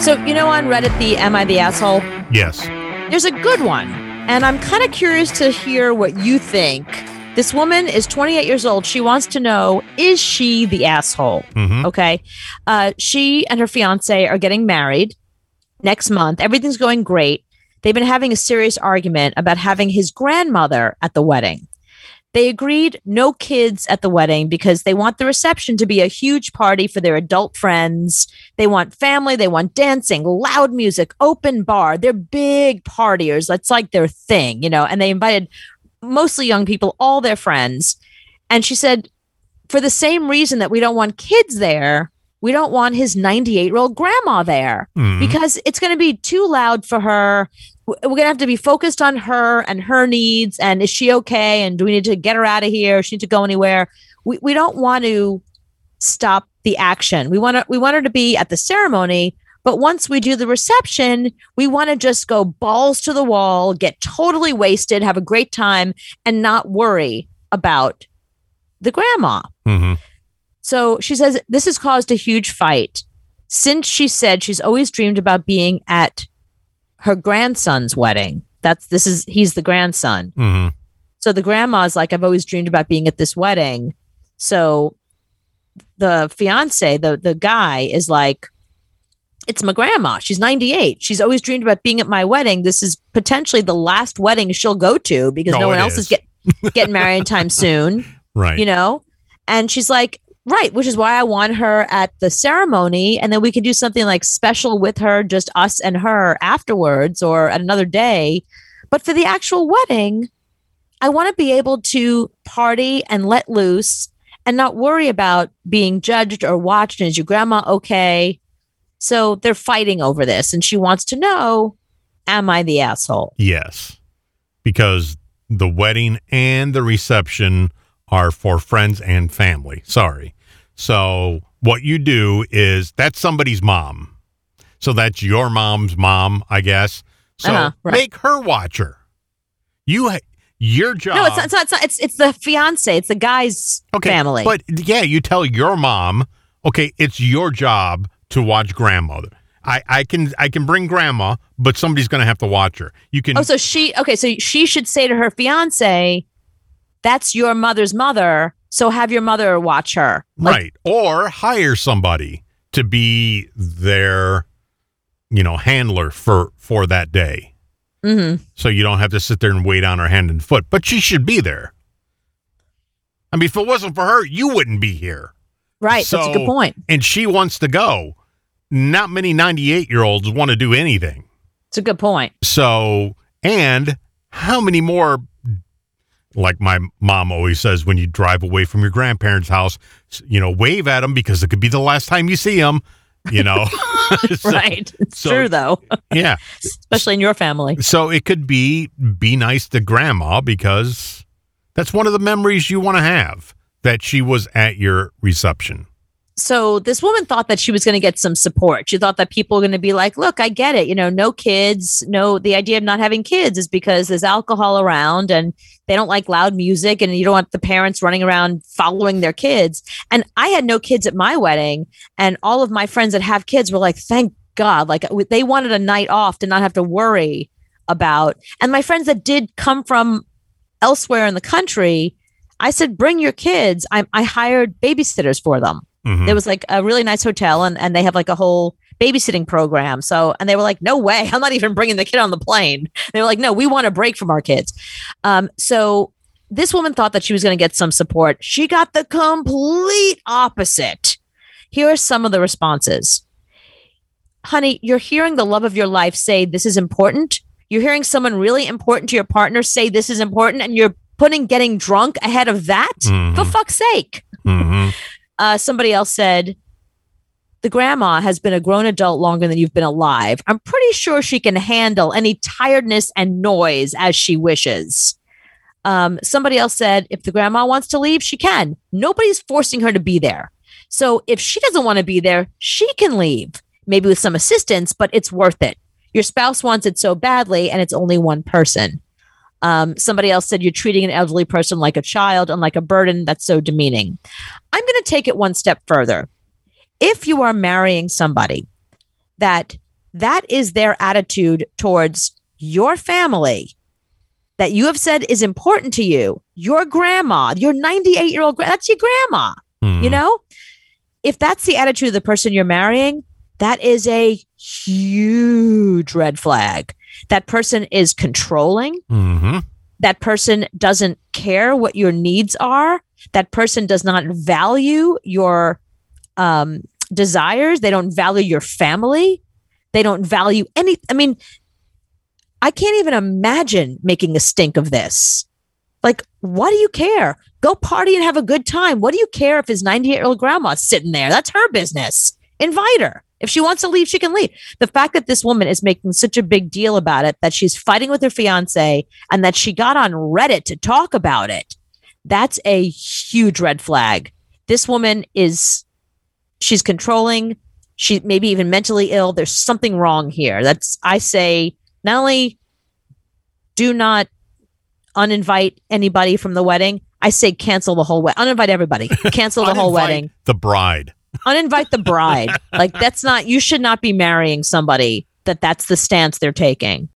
So, on Reddit, the Am I the Asshole? Yes. There's a good one. And I'm kind of curious to hear what you think. This woman is 28 years old. She wants to know, is she the asshole? Mm-hmm. Okay. She and her fiance are getting married next month. Everything's going great. They've been having a serious argument about having his grandmother at the wedding. They agreed no kids at the wedding because they want the reception to be a huge party for their adult friends. They want family. They want dancing, loud music, open bar. They're big partiers. That's like their thing, and they invited mostly young people, all their friends. And she said, for the same reason that we don't want kids there, we don't want his 98-year-old grandma there because it's going to be too loud for her. We're going to have to be focused on her and her needs. And is she okay? And do we need to get her out of here? Does she need to go anywhere? We don't want to stop the action. We want her to be at the ceremony. But once we do the reception, we want to just go balls to the wall, get totally wasted, have a great time, and not worry about the grandma. Mm-hmm. So she says this has caused a huge fight since she said she's always dreamed about being at her grandson's wedding. He's the grandson. Mm-hmm. So the grandma's like, I've always dreamed about being at this wedding. So the fiance, the guy is like, it's my grandma. She's 98. She's always dreamed about being at my wedding. This is potentially the last wedding she'll go to because no one else is getting married anytime soon. Right. And she's like, right, which is why I want her at the ceremony. And then we can do something like special with her, just us and her afterwards or at another day. But for the actual wedding, I want to be able to party and let loose and not worry about being judged or watched. And is your grandma okay? So they're fighting over this. And she wants to know, am I the asshole? Yes. Because the wedding and the reception are for friends and family. Sorry. So what you do is that's somebody's mom. So that's your mom's mom, I guess. So right. Make her watch her. Your job. No, it's not. It's the fiance. It's the guy's family. But yeah, you tell your mom, okay, it's your job to watch grandmother. I can bring grandma, but somebody's going to have to watch her. You can. So she should say to her fiance, that's your mother's mother. So have your mother watch her. Right. Or hire somebody to be their, handler for that day. Mm-hmm. So you don't have to sit there and wait on her hand and foot. But she should be there. I mean, if it wasn't for her, you wouldn't be here. Right. So, that's a good point. And she wants to go. Not many 98-year-olds want to do anything. It's a good point. So, and how many more, like my mom always says, when you drive away from your grandparents' house, wave at them because it could be the last time you see them, Right. It's true, though. Yeah. Especially in your family. So it could be nice to grandma because that's one of the memories you want to have, that she was at your reception. So this woman thought that she was going to get some support. She thought that people were going to be like, look, I get it. No kids. No, the idea of not having kids is because there's alcohol around and they don't like loud music and you don't want the parents running around following their kids. And I had no kids at my wedding. And all of my friends that have kids were like, thank God, like they wanted a night off to not have to worry about. And my friends that did come from elsewhere in the country, I said, bring your kids. I hired babysitters for them. Mm-hmm. There was like a really nice hotel and they have like a whole babysitting program. So, and they were like, no way, I'm not even bringing the kid on the plane. They were like, no, we want a break from our kids. So this woman thought that she was going to get some support. She got the complete opposite. Here are some of the responses. Honey, you're hearing the love of your life say this is important. You're hearing someone really important to your partner say this is important, and you're putting getting drunk ahead of that? Mm-hmm. For fuck's sake. Mm-hmm. Somebody else said, the grandma has been a grown adult longer than you've been alive. I'm pretty sure she can handle any tiredness and noise as she wishes. Somebody else said, if the grandma wants to leave, she can. Nobody's forcing her to be there. So if she doesn't want to be there, she can leave, maybe with some assistance, but it's worth it. Your spouse wants it so badly, and it's only one person. Somebody else said, you're treating an elderly person like a child and like a burden. That's so demeaning. I'm going to take it one step further. If you are marrying somebody that that is their attitude towards your family that you have said is important to you, your grandma, your 98-year-old, that's your grandma, you know? If that's the attitude of the person you're marrying, that is a huge red flag. That person is controlling. Mm-hmm. That person doesn't care what your needs are. That person does not value your desires. They don't value your family. They don't value any. I mean, I can't even imagine making a stink of this. Like, what do you care? Go party and have a good time. What do you care if his 98-year-old grandma's sitting there? That's her business. Invite her. If she wants to leave, she can leave. The fact that this woman is making such a big deal about it, that she's fighting with her fiance and that she got on Reddit to talk about it, that's a huge red flag. This woman she's controlling. She maybe even mentally ill. There's something wrong here. I say, not only do not uninvite anybody from the wedding, I say cancel the whole wedding. Uninvite everybody. Cancel the whole wedding. The bride. Uninvite the bride. Like, you should not be marrying somebody that's the stance they're taking.